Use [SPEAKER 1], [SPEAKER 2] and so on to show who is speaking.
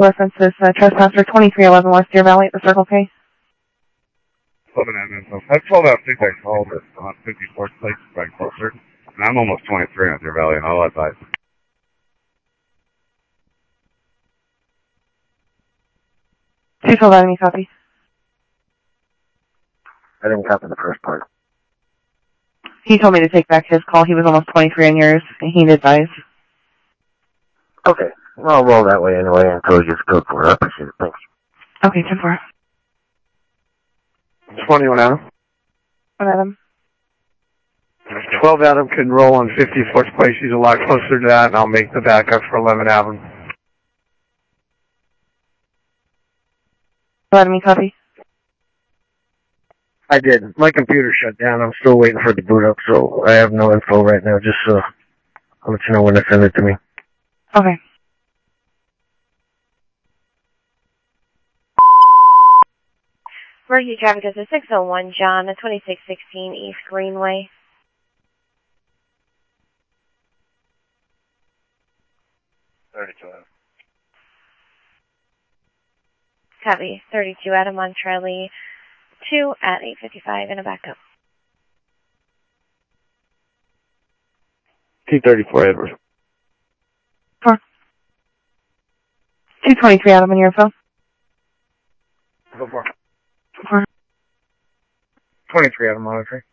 [SPEAKER 1] reference is trespasser 2311 West Deer Valley at the Circle K.
[SPEAKER 2] I told that I called it on 54th Place by closer, and I'm almost 23 on Deer Valley, and all that died.
[SPEAKER 1] Chief of enemy copy.
[SPEAKER 3] I didn't copy the first part.
[SPEAKER 1] He told me to take back his call. He was almost 23 on yours, and he advised.
[SPEAKER 3] Okay. Well, I'll roll that way anyway until you just go for it. I appreciate it. Thanks.
[SPEAKER 1] Okay, 10-4.
[SPEAKER 4] 21 Adam.
[SPEAKER 1] 1 Adam.
[SPEAKER 4] 12 Adam can roll on 54th Place. He's a lot closer to that, and I'll make the backup for 11 Adam.
[SPEAKER 1] Enemy copy.
[SPEAKER 3] I did. My computer shut down. I'm still waiting for it to boot up, so I have no info right now. Just I'll let you know when to send it to me.
[SPEAKER 1] Okay.
[SPEAKER 5] Emergency traffic is a 601 John, a 2616 East Greenway. Copy. 32 Adam on Charlie 2 at 8:55 in a backup.
[SPEAKER 4] T-34 Edward.
[SPEAKER 1] 4. 223 Adam on your phone.
[SPEAKER 4] Go for it.
[SPEAKER 1] 4.
[SPEAKER 4] 23 Adam monitoring.